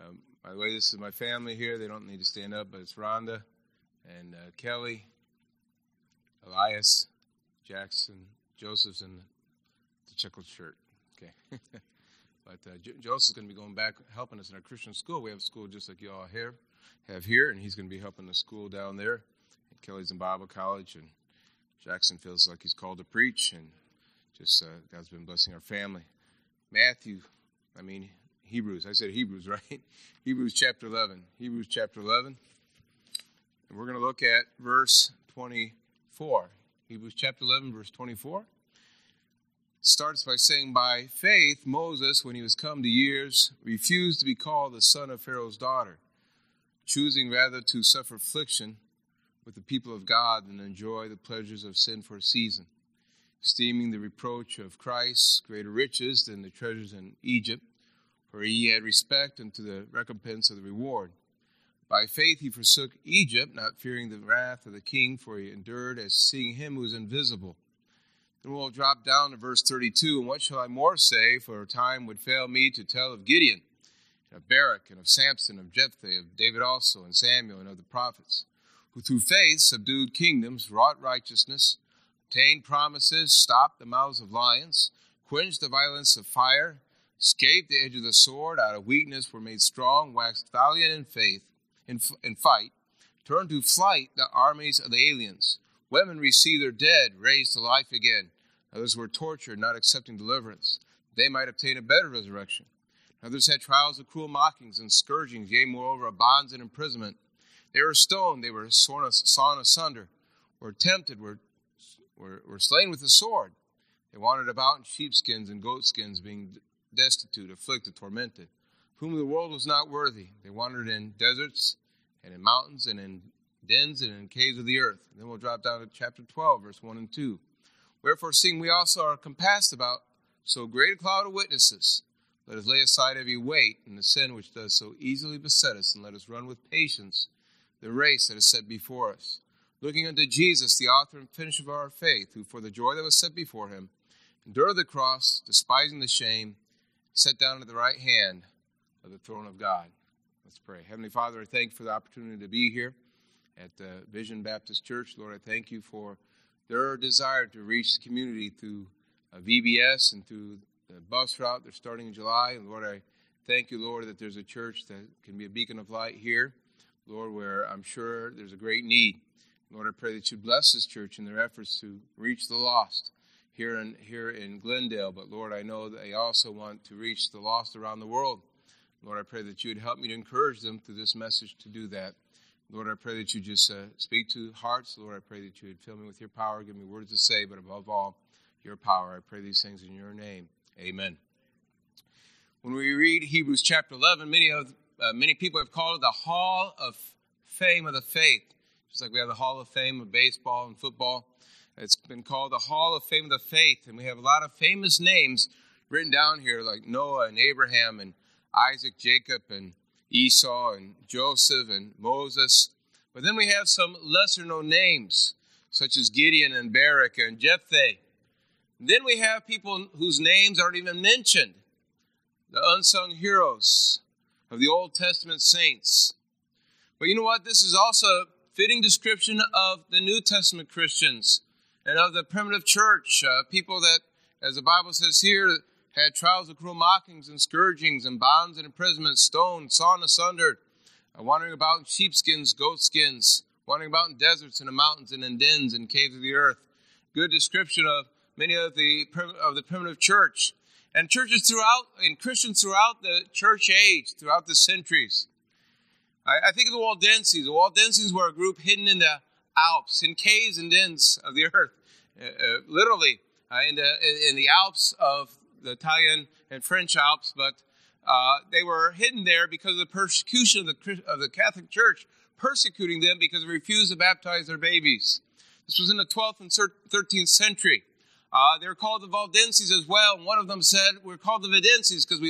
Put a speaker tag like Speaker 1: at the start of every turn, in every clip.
Speaker 1: By the way, this is my family here. They don't need to stand up, but it's Rhonda and Kelly, Elias, Jackson, Joseph's in the checkered shirt. Okay. But Joseph's going to be going back helping us in our Christian school. We have a school just like you all have here, and he's going to be helping the school down there. And Kelly's in Bible college, and Jackson feels like he's called to preach, and just God's been blessing our family. Hebrews. I said Hebrews, right? Hebrews chapter 11. Hebrews chapter 11. And we're going to look at verse 24. Hebrews chapter 11, verse 24. Starts by saying, by faith, Moses, when he was come to years, refused to be called the son of Pharaoh's daughter, choosing rather to suffer affliction with the people of God than enjoy the pleasures of sin for a season, esteeming the reproach of Christ greater riches than the treasures in Egypt, for he had respect unto the recompense of the reward. By faith he forsook Egypt, not fearing the wrath of the king, for he endured as seeing him who is invisible. Then we'll drop down to verse 32. And what shall I more say? For time would fail me to tell of Gideon, and of Barak, and of Samson, of Jephthah, of David also, and Samuel, and of the prophets, who through faith subdued kingdoms, wrought righteousness, obtained promises, stopped the mouths of lions, quenched the violence of fire, escaped the edge of the sword, out of weakness were made strong, waxed valiant in faith, in fight, turned to flight the armies of the aliens. Women received their dead, raised to life again. Others were tortured, not accepting deliverance. They might obtain a better resurrection. Others had trials of cruel mockings and scourgings, yea, moreover, of bonds and imprisonment. They were stoned, they were sawn asunder, were tempted, were slain with the sword. They wandered about in sheepskins and goatskins, being destitute, afflicted, tormented, whom the world was not worthy. They wandered in deserts and in mountains and in dens and in caves of the earth. And then we'll drop down to chapter 12, verse 1 and 2. Wherefore, seeing we also are compassed about so great a cloud of witnesses, let us lay aside every weight and the sin which does so easily beset us, and let us run with patience the race that is set before us, looking unto Jesus, the author and finisher of our faith, who for the joy that was set before him endured the cross, despising the shame, sat down at the right hand of the throne of God. Let's pray. Heavenly Father, I thank you for the opportunity to be here at Vision Baptist Church. Lord, I thank you for their desire to reach the community through VBS and through the bus route they're starting in July. And Lord, I thank you, Lord, that there's a church that can be a beacon of light here, Lord, where I'm sure there's a great need. Lord, I pray that you bless this church in their efforts to reach the lost here in Glendale. But Lord, I know that they also want to reach the lost around the world. Lord, I pray that you would help me to encourage them through this message to do that. Lord, I pray that you just speak to hearts. Lord, I pray that you would fill me with your power, give me words to say, but above all, your power. I pray these things in your name. Amen. When we read Hebrews chapter 11, many people have called it the Hall of Fame of the Faith. Just like we have the Hall of Fame of baseball and football. It's been called the Hall of Fame of the Faith, and we have a lot of famous names written down here, like Noah and Abraham and Isaac, Jacob, and Esau, and Joseph, and Moses. But then we have some lesser-known names, such as Gideon and Barak and Jephthah. And then we have people whose names aren't even mentioned, the unsung heroes of the Old Testament saints. But you know what? This is also a fitting description of the New Testament Christians and of the primitive church, people that, as the Bible says here, had trials of cruel mockings and scourgings and bonds and imprisonment, stoned, sawn asunder, wandering about in sheepskins, goatskins, wandering about in deserts and in mountains and in dens and caves of the earth. Good description of many of the primitive church. And churches throughout, and Christians throughout the church age, throughout the centuries. I think of the Waldenses. The Waldenses were a group hidden in the Alps, in caves and dens of the earth, literally in the Alps of the Italian and French Alps, but they were hidden there because of the persecution of the Catholic Church, persecuting them because they refused to baptize their babies. This was in the 12th and 13th century. They were called the Valdenses as well. And one of them said, we're called the Valdenses because we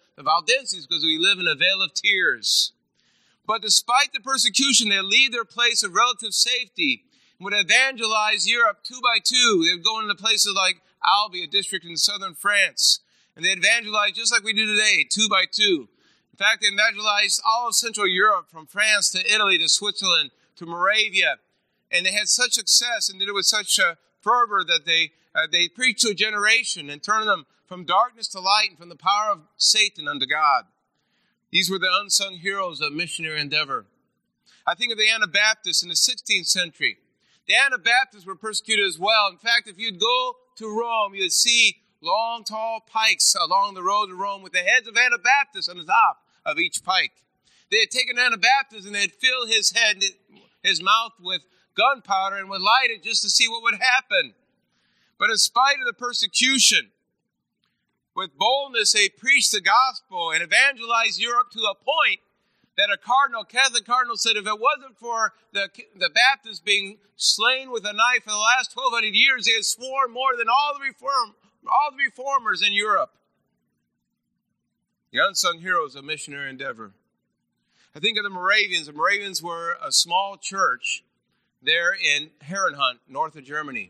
Speaker 1: live in a vale of tears. But despite the persecution, they leave their place of relative safety and would evangelize Europe two by two. They would go into places like Albi, a district in southern France. And they evangelize just like we do today, two by two. In fact, they evangelized all of Central Europe, from France to Italy to Switzerland to Moravia. And they had such success and did it with such fervor that they preached to a generation and turned them from darkness to light and from the power of Satan unto God. These were the unsung heroes of missionary endeavor. I think of the Anabaptists in the 16th century. The Anabaptists were persecuted as well. In fact, if you'd go to Rome, you'd see long, tall pikes along the road to Rome with the heads of Anabaptists on the top of each pike. They had taken Anabaptist and they'd fill his head, his mouth with gunpowder and would light it just to see what would happen. But in spite of the persecution, with boldness they preached the gospel and evangelized Europe to a point that a Catholic cardinal said if it wasn't for the Baptists being slain with a knife for the last 1,200 years, they had sworn more than all the reformers in Europe. The unsung heroes of missionary endeavor. I think of the Moravians. The Moravians were a small church there in Herrenhut, northern Germany.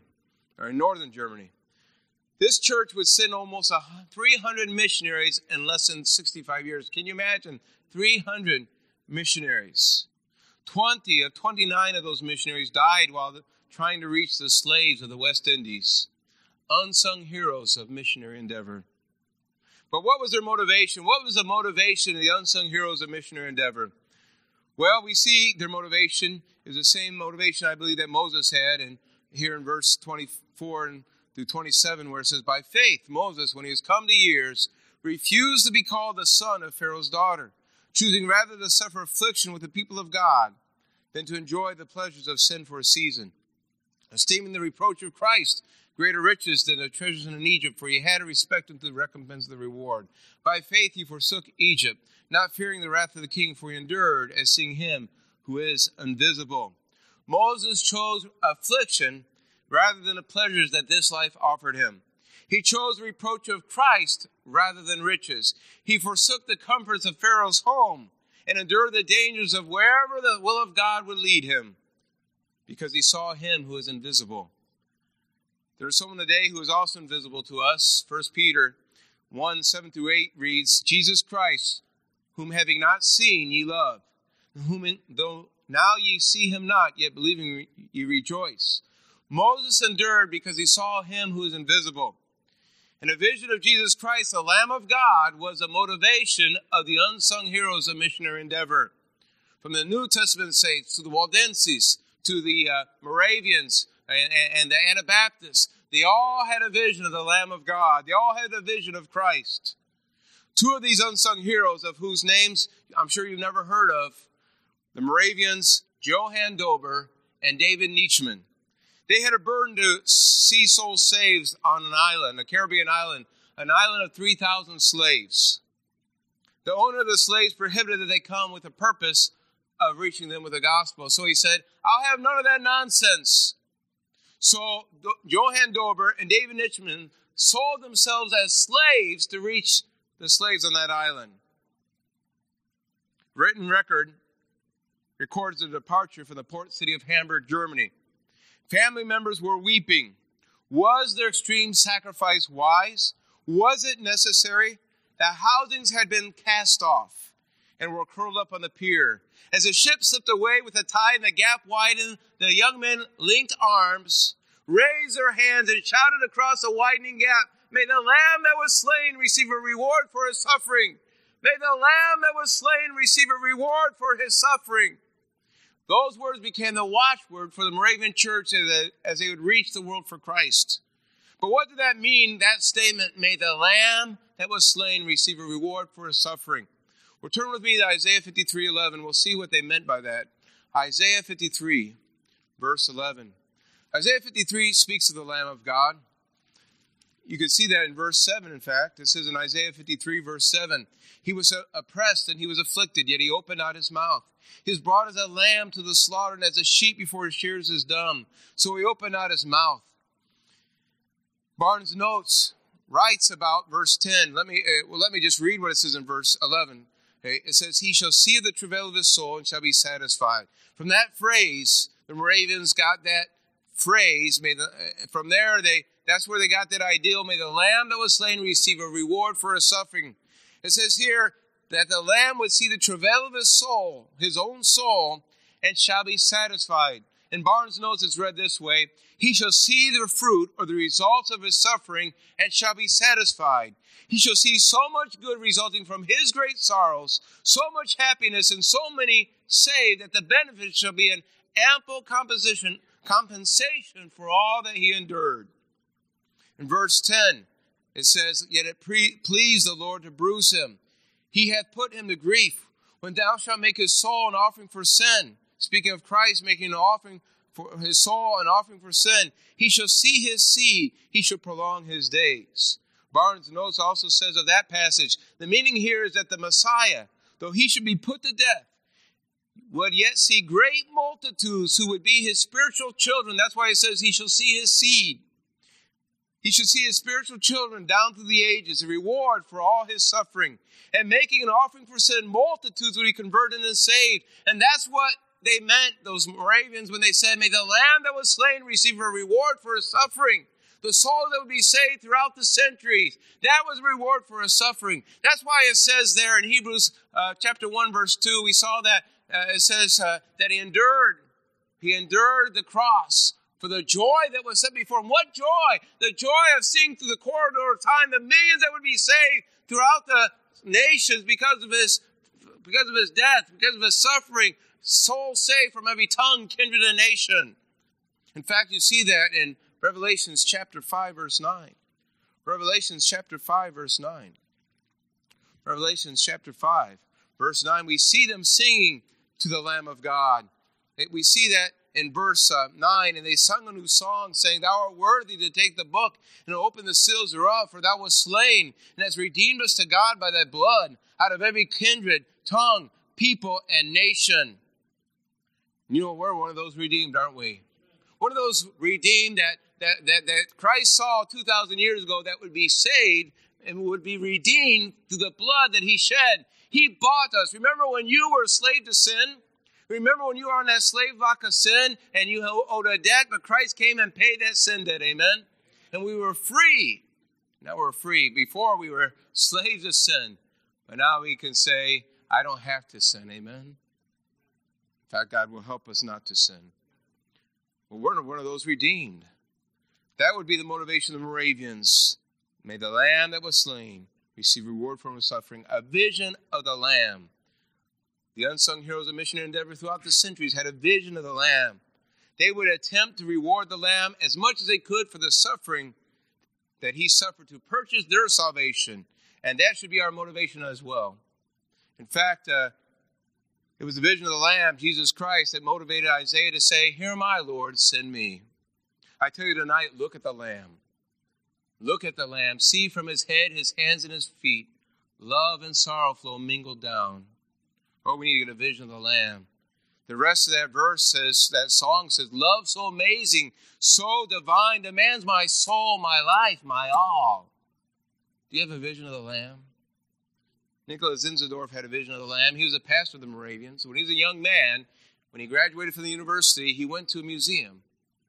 Speaker 1: This church would send almost 300 missionaries in less than 65 years. Can you imagine? 300 missionaries. 29 of those missionaries died while trying to reach the slaves of the West Indies. Unsung heroes of missionary endeavor. But what was their motivation? What was the motivation of the unsung heroes of missionary endeavor? Well, we see their motivation is the same motivation I believe that Moses had, and here in verse 24 through 27, where it says, by faith, Moses, when he was come to years, refused to be called the son of Pharaoh's daughter, choosing rather to suffer affliction with the people of God than to enjoy the pleasures of sin for a season, esteeming the reproach of Christ greater riches than the treasures in Egypt, for he had a respect unto the recompense of the reward. By faith he forsook Egypt, not fearing the wrath of the king, for he endured as seeing him who is invisible. Moses chose affliction rather than the pleasures that this life offered him. He chose the reproach of Christ rather than riches. He forsook the comforts of Pharaoh's home and endured the dangers of wherever the will of God would lead him, because he saw him who is invisible. There is someone today who is also invisible to us. 1 Peter 1, 7 through 8 reads, Jesus Christ, whom having not seen ye love, whom though now ye see him not, yet believing ye rejoice. Moses endured because he saw him who is invisible. And a vision of Jesus Christ, the Lamb of God, was a motivation of the unsung heroes of missionary endeavor. From the New Testament saints to the Waldenses, to the Moravians and the Anabaptists, they all had a vision of the Lamb of God. They all had a vision of Christ. Two of these unsung heroes, of whose names I'm sure you've never heard of, the Moravians, Johann Dober and David Nietzschmann. They had a burden to see souls saved on an island, a Caribbean island, an island of 3,000 slaves. The owner of the slaves prohibited that they come with the purpose of reaching them with the gospel. So he said, I'll have none of that nonsense. So Johann Dober and David Nietzschmann sold themselves as slaves to reach the slaves on that island. Written record records the departure from the port city of Hamburg, Germany. Family members were weeping. Was their extreme sacrifice wise? Was it necessary? The housings had been cast off and were curled up on the pier. As the ship slipped away with the tide and the gap widened, the young men linked arms, raised their hands, and shouted across the widening gap, may the Lamb that was slain receive a reward for his suffering. May the Lamb that was slain receive a reward for his suffering. Those words became the watchword for the Moravian church as they would reach the world for Christ. But what did that mean, that statement, may the Lamb that was slain receive a reward for his suffering? Well, turn with me to Isaiah 53:11. We'll see what they meant by that. Isaiah 53, verse 11. Isaiah 53 speaks of the Lamb of God. You can see that in verse 7, in fact. It says in Isaiah 53, verse 7, he was oppressed and he was afflicted, yet he opened not his mouth. He was brought as a lamb to the slaughter, and as a sheep before his shearers is dumb. So he opened not his mouth. Barnes Notes writes about verse 10. Let me just read what it says in verse 11. Okay? It says, he shall see the travail of his soul and shall be satisfied. From that phrase, the Moravians got that phrase. From there, that's where they got that ideal. May the Lamb that was slain receive a reward for his suffering. It says here, that the Lamb would see the travail of his soul, his own soul, and shall be satisfied. In Barnes' notes, it's read this way: he shall see the fruit or the results of his suffering and shall be satisfied. He shall see so much good resulting from his great sorrows, so much happiness, and so many saved that the benefit shall be an ample compensation for all that he endured. In verse 10, it says, yet it pleased the Lord to bruise him. He hath put him to grief. When thou shalt make his soul an offering for sin, speaking of Christ making an offering for his soul, an offering for sin, he shall see his seed, he shall prolong his days. Barnes' notes also says of that passage, the meaning here is that the Messiah, though he should be put to death, would yet see great multitudes who would be his spiritual children. That's why it says he shall see his seed. He should see his spiritual children down through the ages, a reward for all his suffering. And making an offering for sin, multitudes would be converted and saved. And that's what they meant, those Moravians, when they said, may the Lamb that was slain receive a reward for his suffering. The soul that would be saved throughout the centuries. That was a reward for his suffering. That's why it says there in Hebrews chapter 1, verse 2, we saw that it says that he endured the cross for the joy that was set before him. What joy? The joy of seeing through the corridor of time the millions that would be saved throughout the nations because of his death, because of his suffering. Soul saved from every tongue, kindred, and nation. In fact, you see that in Revelations chapter 5, verse 9. Revelations chapter 5, verse 9. Revelations chapter 5, verse 9. We see them singing to the Lamb of God. We see that in verse 9. And they sung a new song, saying, thou art worthy to take the book and open the seals thereof, for thou wast slain, and hast redeemed us to God by thy blood, out of every kindred, tongue, people, and nation. You know, we're one of those redeemed, aren't we? One of those redeemed that Christ saw 2,000 years ago that would be saved and would be redeemed through the blood that he shed. He bought us. Remember when you were a slave to sin? Remember when you were on that slave block of sin and you owed a debt, but Christ came and paid that sin debt, amen? And we were free. Now we're free. Before we were slaves of sin, but now we can say, I don't have to sin, amen? In fact, God will help us not to sin. Well, we're one of those redeemed. That would be the motivation of the Moravians. May the Lamb that was slain receive reward from his suffering. A vision of the Lamb. The unsung heroes of missionary endeavor throughout the centuries had a vision of the Lamb. They would attempt to reward the Lamb as much as they could for the suffering that he suffered to purchase their salvation. And that should be our motivation as well. In fact, it was the vision of the Lamb, Jesus Christ, that motivated Isaiah to say, here am I, Lord, send me. I tell you tonight, look at the Lamb. Look at the Lamb. See from his head, his hands, and his feet, love and sorrow flow mingled down. Oh, we need to get a vision of the Lamb. The rest of that verse says, that song says, love so amazing, so divine, demands my soul, my life, my all. Do you have a vision of the Lamb? Nicholas Zinzendorf had a vision of the Lamb. He was a pastor of the Moravians. When he was a young man, when he graduated from the university, he went to a museum.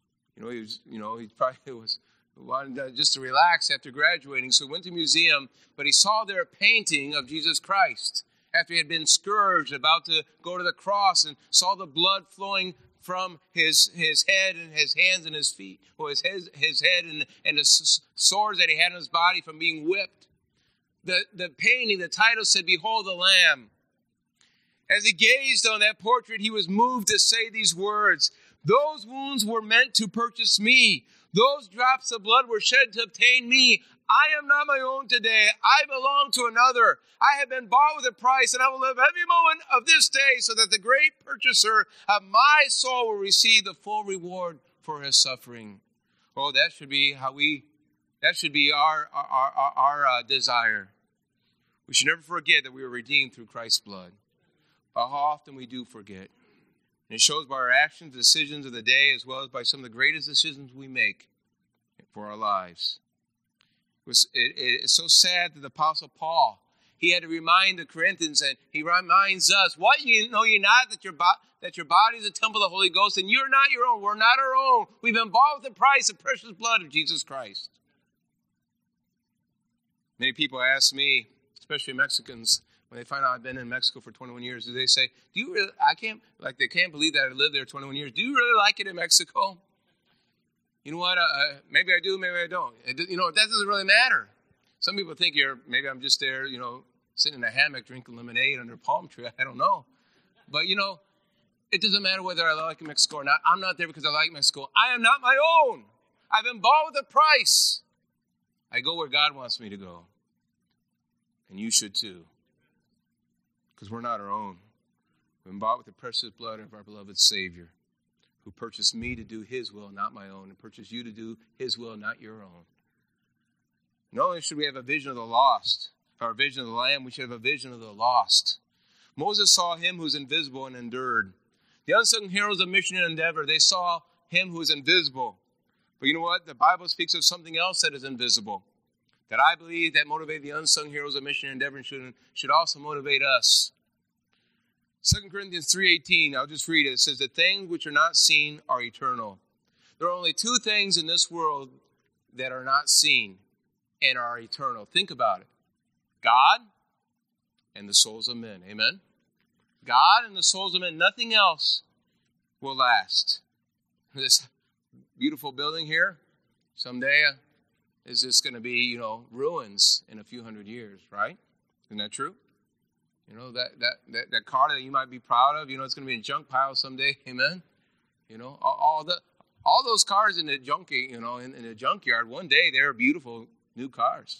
Speaker 1: He probably wanted just to relax after graduating, so he went to a museum, but he saw there a painting of Jesus Christ after he had been scourged, about to go to the cross, and saw the blood flowing from his head and his hands and his feet, or his head and the sores that he had on his body from being whipped. The painting, the title said, Behold the Lamb. As he gazed on that portrait, he was moved to say these words, those wounds were meant to purchase me. Those drops of blood were shed to obtain me. I am not my own today. I belong to another. I have been bought with a price, and I will live every moment of this day so that the great purchaser of my soul will receive the full reward for his suffering. Oh, that should be our desire. We should never forget that we were redeemed through Christ's blood. But how often we do forget. And it shows by our actions, decisions of the day, as well as by some of the greatest decisions we make for our lives. It's so sad that the Apostle Paul, he had to remind the Corinthians, and he reminds us, what, you know ye not that your body is a temple of the Holy Ghost, and you're not your own. We're not our own. We've been bought with the price of precious blood of Jesus Christ. Many people ask me, especially Mexicans, When they find out I've been in Mexico for 21 years, do they say, do you really, they can't believe that I lived there 21 years. Do you really like it in Mexico? You know what? Maybe I do, maybe I don't. That doesn't really matter. Some people think maybe I'm just there, sitting in a hammock drinking lemonade under a palm tree. I don't know. But, it doesn't matter whether I like Mexico or not. I'm not there because I like Mexico. I am not my own. I've been bought with a price. I go where God wants me to go. And you should too. Because we're not our own. We've been bought with the precious blood of our beloved Savior, who purchased me to do his will, not my own, and purchased you to do his will, not your own. Not only should we have a vision of the lost, or a vision of the Lamb, we should have a vision of the lost. Moses saw him who's invisible and endured. The unsung heroes of mission and endeavor, they saw him who is invisible. But you know what? The Bible speaks of something else that is invisible, that I believe that motivated the unsung heroes of mission and endeavor should also motivate us. 2 Corinthians 3:18, I'll just read it. It says, the things which are not seen are eternal. There are only two things in this world that are not seen and are eternal. Think about it. God and the souls of men. Amen? God and the souls of men. Nothing else will last. This beautiful building here, someday is just going to be, ruins in a few hundred years, right? Isn't that true? That car that you might be proud of, it's going to be in a junk pile someday. Amen? All those cars in the in the junkyard, one day they're beautiful new cars.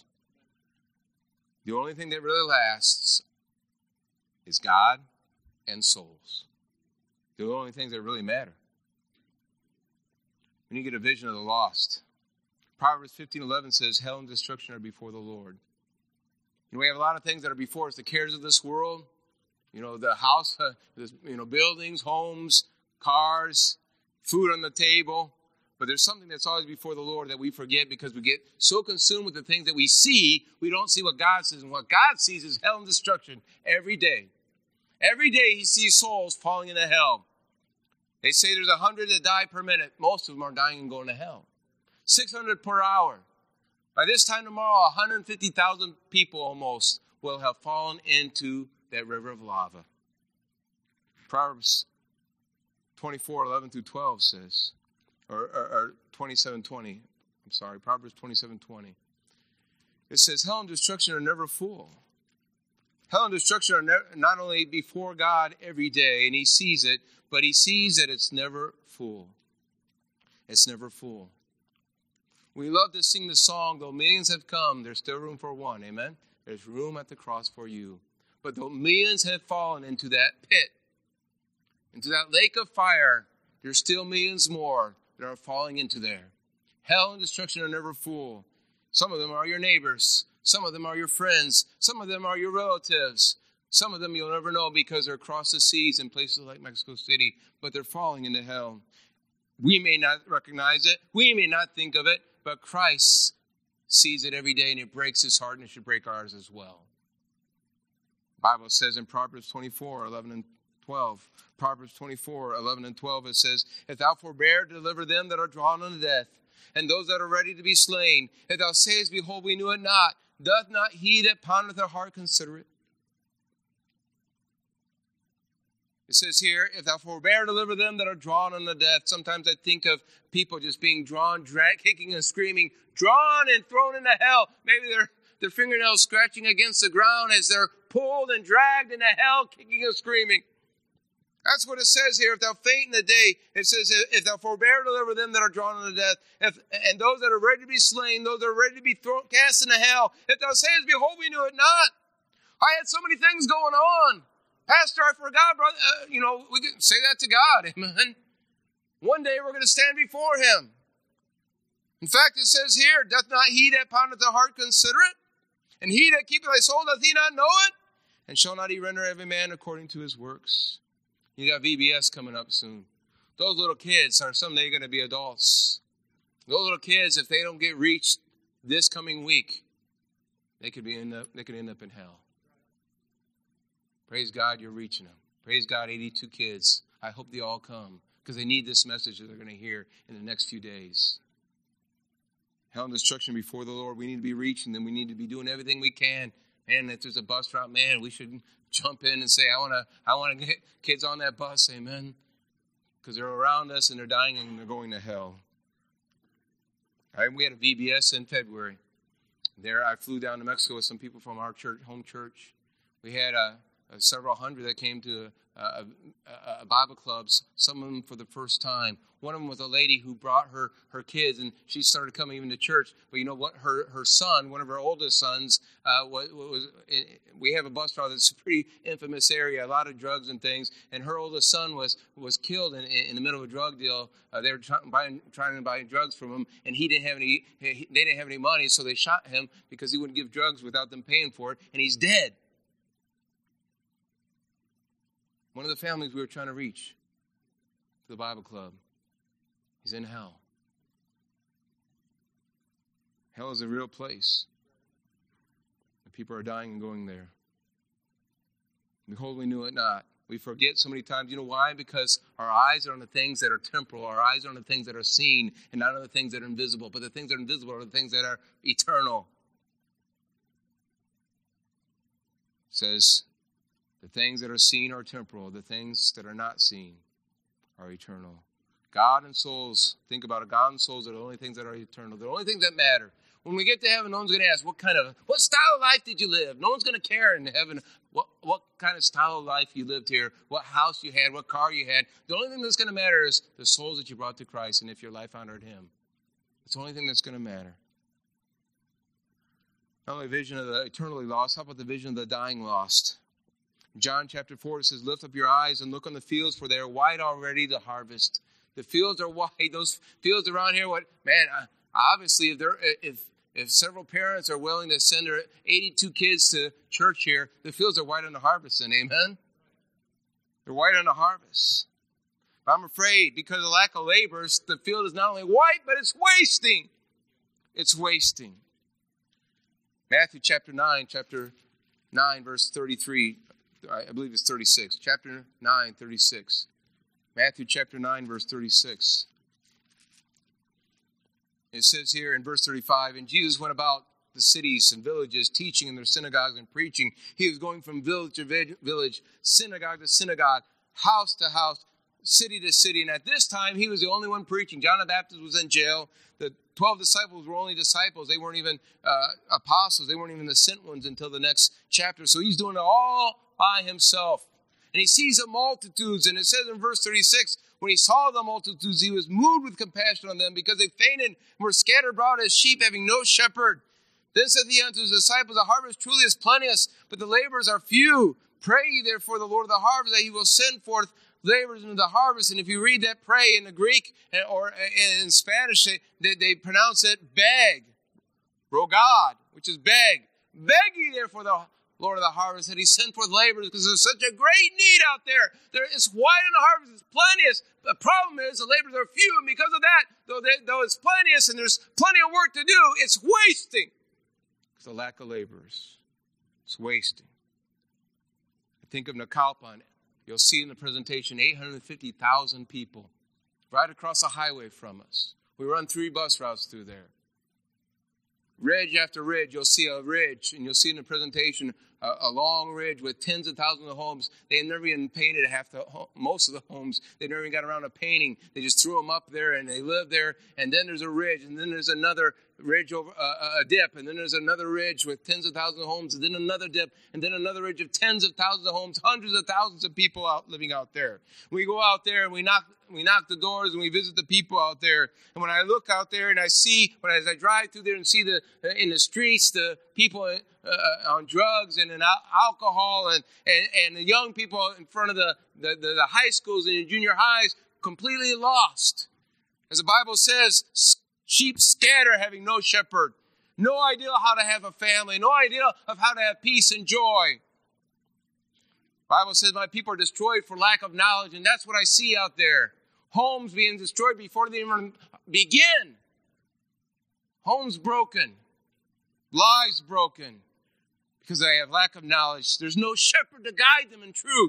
Speaker 1: The only thing that really lasts is God and souls. They're the only things that really matter. We need to get a vision of the lost. Proverbs 15:11 says, hell and destruction are before the Lord. We have a lot of things that are before us, the cares of this world, the house, buildings, homes, cars, food on the table. But there's something that's always before the Lord that we forget because we get so consumed with the things that we see, we don't see what God sees. And what God sees is hell and destruction every day. Every day he sees souls falling into hell. They say there's 100 that die per minute. Most of them are dying and going to hell. 600 per hour. By this time tomorrow, 150,000 people almost will have fallen into that river of lava. Proverbs 24:11 through 12 says, or 27:20. I'm sorry, Proverbs 27:20. It says, hell and destruction are never full. Hell and destruction are not only before God every day, and he sees it, but he sees that it's never full. It's never full. We love to sing the song, though millions have come, there's still room for one. Amen? There's room at the cross for you. But though millions have fallen into that pit, into that lake of fire, there's still millions more that are falling into there. Hell and destruction are never full. Some of them are your neighbors. Some of them are your friends. Some of them are your relatives. Some of them you'll never know because they're across the seas in places like Mexico City, but they're falling into hell. We may not recognize it. We may not think of it. But Christ sees it every day, and it breaks his heart, and it should break ours as well. The Bible says in Proverbs 24:11 and 12, Proverbs 24:11 and 12, it says, if thou forbear to deliver them that are drawn unto death, and those that are ready to be slain, if thou sayest, behold, we knew it not, doth not he that pondereth the heart consider it? It says here, if thou forbear to deliver them that are drawn unto death. Sometimes I think of people just being drawn, kicking and screaming, drawn and thrown into hell. Maybe their fingernails scratching against the ground as they're pulled and dragged into hell, kicking and screaming. That's what it says here. If thou faint in the day, it says, if thou forbear to deliver them that are drawn unto death, and those that are ready to be slain, those that are ready to be cast into hell, if thou sayest, behold, we knew it not. I had so many things going on. Pastor, I forgot, brother. We can say that to God, amen. One day we're going to stand before him. In fact, it says here, doth not he that pondereth the heart consider it? And he that keepeth thy soul, doth he not know it? And shall not he render every man according to his works? You got VBS coming up soon. Those little kids are someday going to be adults. Those little kids, if they don't get reached this coming week, they could end up in hell. Praise God, you're reaching them. Praise God, 82 kids. I hope they all come because they need this message that they're going to hear in the next few days. Hell and destruction before the Lord. We need to be reaching them. We need to be doing everything we can Man, if there's a bus route, man, we should jump in and say, I want to get kids on that bus, amen. Because they're around us and they're dying and they're going to hell. All right, we had a VBS in February. There, I flew down to Mexico with some people from our church, home church. We had several hundred that came to Bible clubs, some of them for the first time. One of them was a lady who brought her kids, and she started coming even to church. But you know what? Her son, one of her oldest sons, we have a bus route that's a pretty infamous area, a lot of drugs and things. And her oldest son was killed in the middle of a drug deal. They were trying to buy drugs from him, and they didn't have any money, so they shot him because he wouldn't give drugs without them paying for it, and he's dead. One of the families we were trying to reach to the Bible club is in hell. Hell is a real place. And people are dying and going there. Behold, we knew it not. We forget so many times. You know why? Because our eyes are on the things that are temporal. Our eyes are on the things that are seen and not on the things that are invisible. But the things that are invisible are the things that are eternal. It says, the things that are seen are temporal. The things that are not seen are eternal. God and souls, think about it. God and souls are the only things that are eternal. They're the only things that matter. When we get to heaven, no one's going to ask, what style of life did you live? No one's going to care in heaven what kind of style of life you lived here, what house you had, what car you had. The only thing that's going to matter is the souls that you brought to Christ and if your life honored Him. It's the only thing that's going to matter. Not only vision of the eternally lost, how about the vision of the dying lost? John chapter 4, it says, lift up your eyes and look on the fields, for they are white already to harvest. The fields are white. Those fields around here, obviously, if several parents are willing to send their 82 kids to church here, the fields are white on the harvest, and amen? They're white on the harvest. But I'm afraid, because of lack of laborers, the field is not only white, but it's wasting. It's wasting. Matthew chapter 9, verse 33. I believe it's 36. Chapter 9, 36. Matthew chapter 9, verse 36. It says here in verse 35, and Jesus went about the cities and villages, teaching in their synagogues and preaching. He was going from village to village, synagogue to synagogue, house to house, city to city. And at this time, he was the only one preaching. John the Baptist was in jail. The 12 disciples were only disciples. They weren't even apostles. They weren't even the sent ones until the next chapter. So he's doing it all by himself. And he sees the multitudes. And it says in verse 36, when he saw the multitudes, he was moved with compassion on them because they fainted and were scattered abroad as sheep having no shepherd. Then said he unto his disciples, the harvest truly is plenteous, but the laborers are few. Pray ye therefore the Lord of the harvest that he will send forth laborers into the harvest. And if you read that pray in the Greek or in Spanish, they pronounce it beg, rogad, which is beg. Beg ye therefore the Lord of the harvest that he sent forth laborers, because there's such a great need out there. It's white in the harvest, it's plenteous. The problem is the laborers are few, and because of that, though it's plenteous and there's plenty of work to do, it's wasting. It's the lack of laborers. It's wasting. I think of Nakalpan. You'll see in the presentation 850,000 people right across the highway from us. We run 3 bus routes through there. Ridge after ridge, you'll see a ridge, and you'll see in the presentation a long ridge with tens of thousands of homes. They had never even painted most of the homes. They never even got around to painting. They just threw them up there, and they lived there. And then there's a ridge, and then there's another ridge over a dip, and then there's another ridge with tens of thousands of homes, and then another dip, and then another ridge of tens of thousands of homes, hundreds of thousands of people living out there. We go out there and we knock the doors and we visit the people out there. And when I look out there and I see, as I drive through there and see in the streets the people on drugs and in alcohol and the young people in front of the high schools and the junior highs completely lost. As the Bible says, sheep scatter having no shepherd. No idea how to have a family. No idea of how to have peace and joy. The Bible says my people are destroyed for lack of knowledge. And that's what I see out there. Homes being destroyed before they even begin. Homes broken. Lives broken. Because they have lack of knowledge. There's no shepherd to guide them in truth.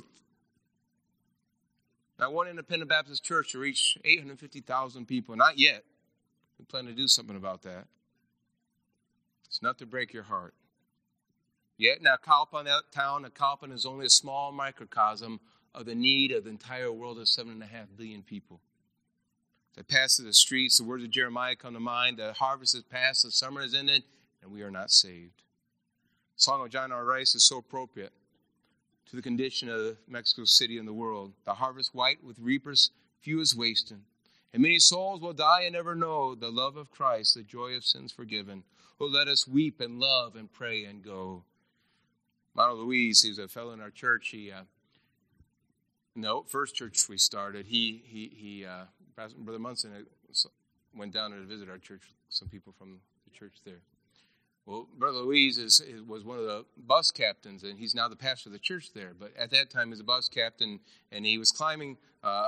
Speaker 1: Not one independent Baptist church to reach 850,000 people. Not yet. We plan to do something about that. It's not to break your heart. Yet now Kalpan, that town, Kalpan is only a small microcosm of the need of the entire world of 7.5 billion people. They pass through the streets, the words of Jeremiah come to mind, the harvest is past, the summer is ended, and we are not saved. The song of John R. Rice is so appropriate to the condition of Mexico City and the world. The harvest white with reapers, few is wasting. And many souls will die and never know the love of Christ, the joy of sins forgiven. Oh, let us weep and love and pray and go. Mono Luis, he's a fellow in our church. First church we started, Brother Munson went down to visit our church, some people from the church there. Well, Brother Luis was one of the bus captains, and he's now the pastor of the church there. But at that time, he was a bus captain, and he was climbing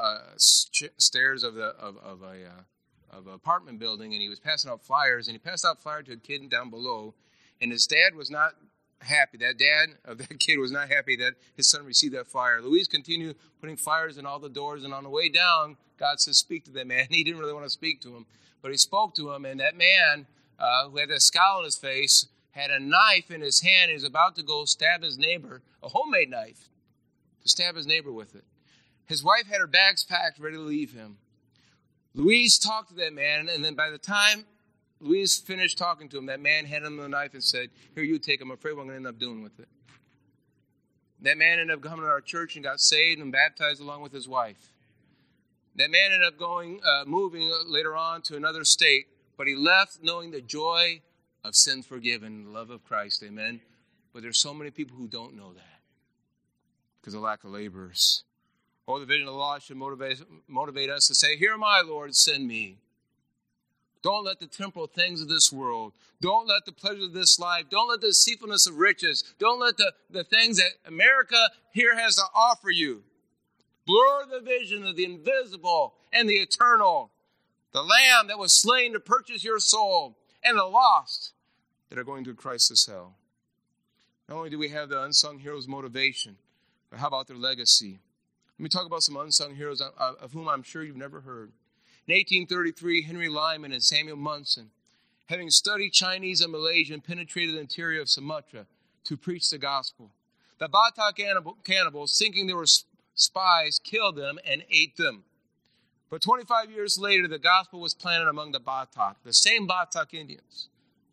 Speaker 1: stairs of an apartment building, and he was passing out flyers, and he passed out a flyer to a kid down below, and his dad was not happy. That dad of that kid was not happy that his son received that flyer. Luis continued putting flyers in all the doors, and on the way down, God says, speak to that man. He didn't really want to speak to him, but he spoke to him, and that man, who had a scowl on his face, had a knife in his hand. He was about to go stab his neighbor, a homemade knife, to stab his neighbor with it. His wife had her bags packed, ready to leave him. Luis talked to that man, and then by the time Luis finished talking to him, that man handed him the knife and said, here, you take it. I'm afraid what I'm going to end up doing with it. That man ended up coming to our church and got saved and baptized along with his wife. That man ended up moving later on to another state, but he left knowing the joy of sin forgiven, the love of Christ, amen? But there's so many people who don't know that because of lack of laborers. Oh, the vision of the law should motivate us to say, here am I, Lord, send me. Don't let the temporal things of this world, don't let the pleasures of this life, don't let the deceitfulness of riches, don't let the things that America here has to offer you blur the vision of the invisible and the eternal, the Lamb that was slain to purchase your soul, and the lost that are going to Christ's hell. Not only do we have the unsung heroes' motivation, but how about their legacy? Let me talk about some unsung heroes of whom I'm sure you've never heard. In 1833, Henry Lyman and Samuel Munson, having studied Chinese and Malaysian, penetrated the interior of Sumatra to preach the gospel. The Batak cannibals, thinking they were spies, killed them and ate them. But 25 years later, the gospel was planted among the Batak, the same Batak Indians,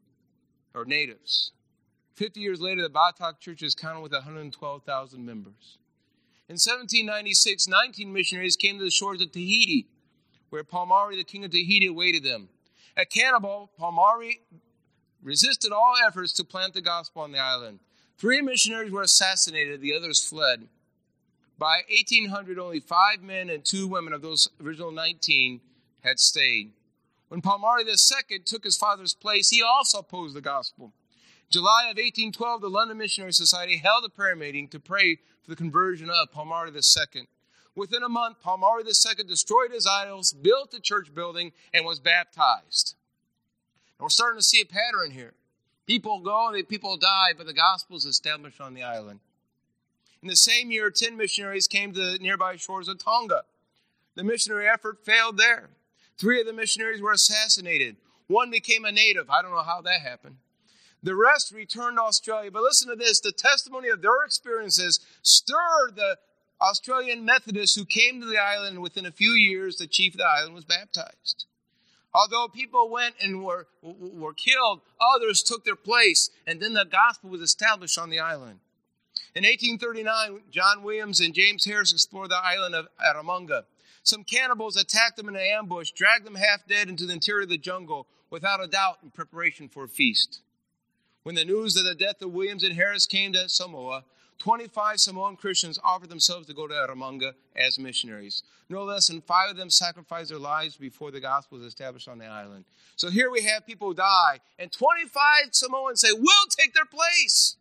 Speaker 1: or natives. 50 years later, the Batak church is counted with 112,000 members. In 1796, 19 missionaries came to the shores of Tahiti, where Palmari, the king of Tahiti, awaited them. At Cannibal, Palmari resisted all efforts to plant the gospel on the island. 3 missionaries were assassinated, the others fled. By 1800, only 5 men and 2 women of those original 19 had stayed. When Palmari II took his father's place, he also opposed the gospel. July of 1812, the London Missionary Society held a prayer meeting to pray for the conversion of Palmari II. Within a month, Palmari II destroyed his idols, built a church building, and was baptized. And we're starting to see a pattern here. People go and people die, but the gospel is established on the island. In the same year, 10 missionaries came to the nearby shores of Tonga. The missionary effort failed there. 3 of the missionaries were assassinated. 1 became a native. I don't know how that happened. The rest returned to Australia. But listen to this. The testimony of their experiences stirred the Australian Methodists who came to the island, and within a few years, the chief of the island was baptized. Although people went and were killed, others took their place, and then the gospel was established on the island. In 1839, John Williams and James Harris explored the island of Aramonga. Some cannibals attacked them in an ambush, dragged them half dead into the interior of the jungle, without a doubt in preparation for a feast. When the news of the death of Williams and Harris came to Samoa, 25 Samoan Christians offered themselves to go to Aramonga as missionaries. No less than 5 of them sacrificed their lives before the gospel was established on the island. So here we have people die, and 25 Samoans say, we'll take their place.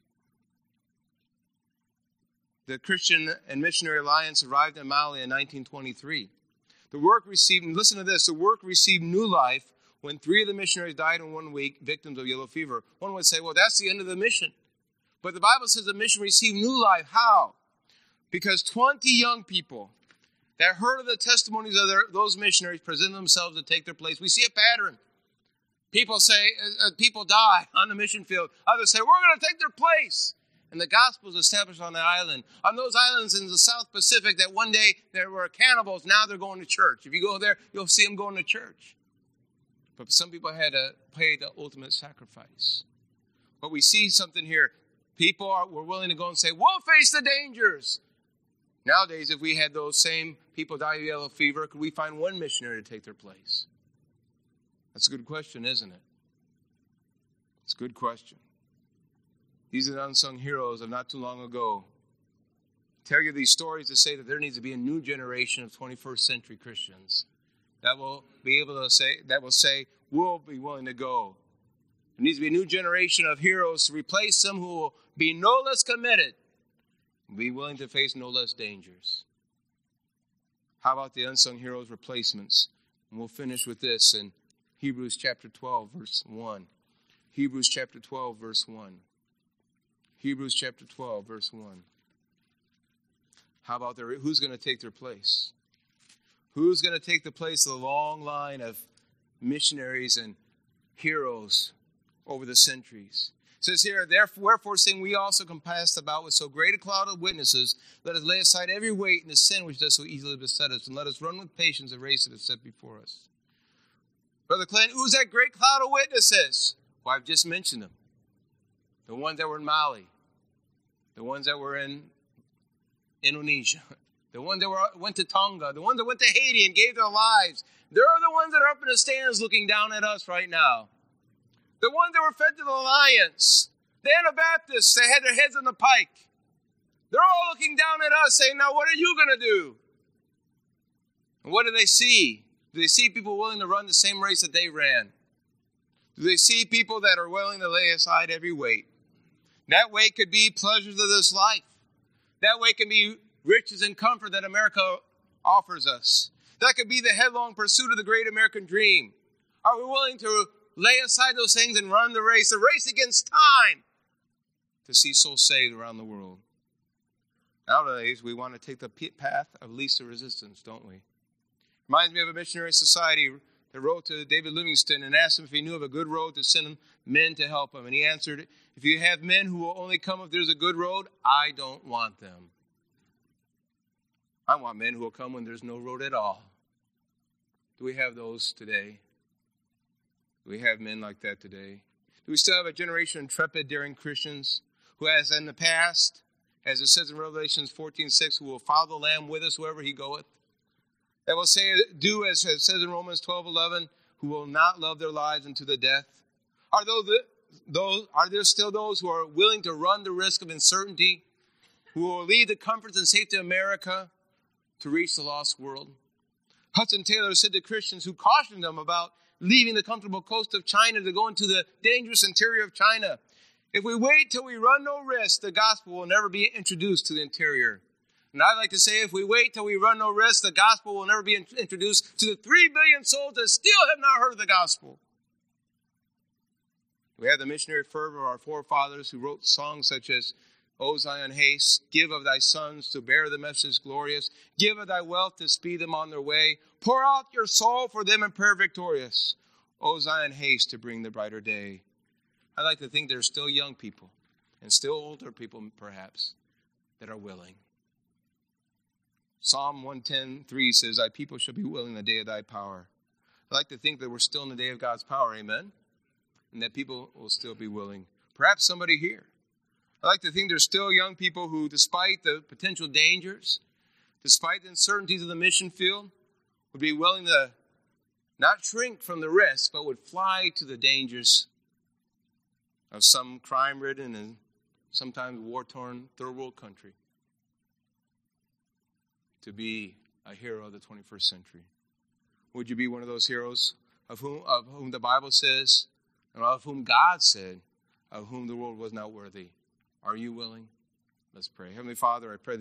Speaker 1: The Christian and Missionary Alliance arrived in Mali in 1923. The work received new life when 3 of the missionaries died in 1 week, victims of yellow fever. One would say, well, that's the end of the mission. But the Bible says the mission received new life. How? Because 20 young people that heard of the testimonies of those missionaries presented themselves to take their place. We see a pattern. People say, people die on the mission field. Others say, we're going to take their place. And the gospel is established on the island. On those islands in the South Pacific that one day there were cannibals, now they're going to church. If you go there, you'll see them going to church. But some people had to pay the ultimate sacrifice. But we see something here. People were willing to go and say, we'll face the dangers. Nowadays, if we had those same people die of yellow fever, could we find one missionary to take their place? That's a good question, isn't it? It's a good question. These are the unsung heroes of not too long ago. I tell you these stories to say that there needs to be a new generation of 21st century Christians that will be able to say, we'll be willing to go. There needs to be a new generation of heroes to replace them who will be no less committed and be willing to face no less dangers. How about the unsung heroes replacements? And we'll finish with this in Hebrews chapter 12, verse 1. Hebrews chapter 12, verse 1. Hebrews chapter 12, verse 1. How about who's going to take their place? Who's going to take the place of the long line of missionaries and heroes over the centuries? It says here, wherefore seeing we also compassed about with so great a cloud of witnesses, let us lay aside every weight and the sin which does so easily beset us, and let us run with patience the race that is set before us. Brother Clint, who's that great cloud of witnesses? Well, I've just mentioned them. The ones that were in Mali. The ones that were in Indonesia. The ones that went to Tonga. The ones that went to Haiti and gave their lives. They're the ones that are up in the stands looking down at us right now. The ones that were fed to the lions. The Anabaptists, they had their heads on the pike. They're all looking down at us saying, now what are you going to do? And what do they see? Do they see people willing to run the same race that they ran? Do they see people that are willing to lay aside every weight? That weight could be pleasures of this life. That weight can be riches and comfort that America offers us. That could be the headlong pursuit of the great American dream. Are we willing to lay aside those things and run the race against time, to see souls saved around the world? Nowadays, we want to take the path of least resistance, don't we? Reminds me of a missionary society that wrote to David Livingstone and asked him if he knew of a good road to send men to help him. And he answered, if you have men who will only come if there's a good road, I don't want them. I want men who will come when there's no road at all. Do we have those today? Do we have men like that today? Do we still have a generation of intrepid, daring Christians who, as in the past, as it says in Revelation 14:6, who will follow the Lamb with us wherever he goeth? That will say, do as it says in Romans 12:11, who will not love their lives unto the death? Are there still those who are willing to run the risk of uncertainty, who will leave the comforts and safety of America to reach the lost world? Hudson Taylor said to Christians who cautioned them about leaving the comfortable coast of China to go into the dangerous interior of China, if we wait till we run no risk, the gospel will never be introduced to the interior. And I'd like to say, if we wait till we run no risk, the gospel will never be introduced to the 3 billion souls that still have not heard of the gospel. We have the missionary fervor of our forefathers who wrote songs such as, O Zion, haste, give of thy sons to bear the message glorious, give of thy wealth to speed them on their way, pour out your soul for them in prayer victorious. O Zion, haste to bring the brighter day. I like to think there's still young people, and still older people perhaps, that are willing. Psalm 110:3 says, thy people shall be willing in the day of thy power. I like to think that we're still in the day of God's power, amen? And that people will still be willing. Perhaps somebody here. I like to think there's still young people who, despite the potential dangers, despite the uncertainties of the mission field, would be willing to not shrink from the risk, but would fly to the dangers of some crime-ridden and sometimes war-torn third world country to be a hero of the 21st century. Would you be one of those heroes of whom the Bible says, and of whom God said, of whom the world was not worthy? Are you willing? Let's pray. Heavenly Father, I pray that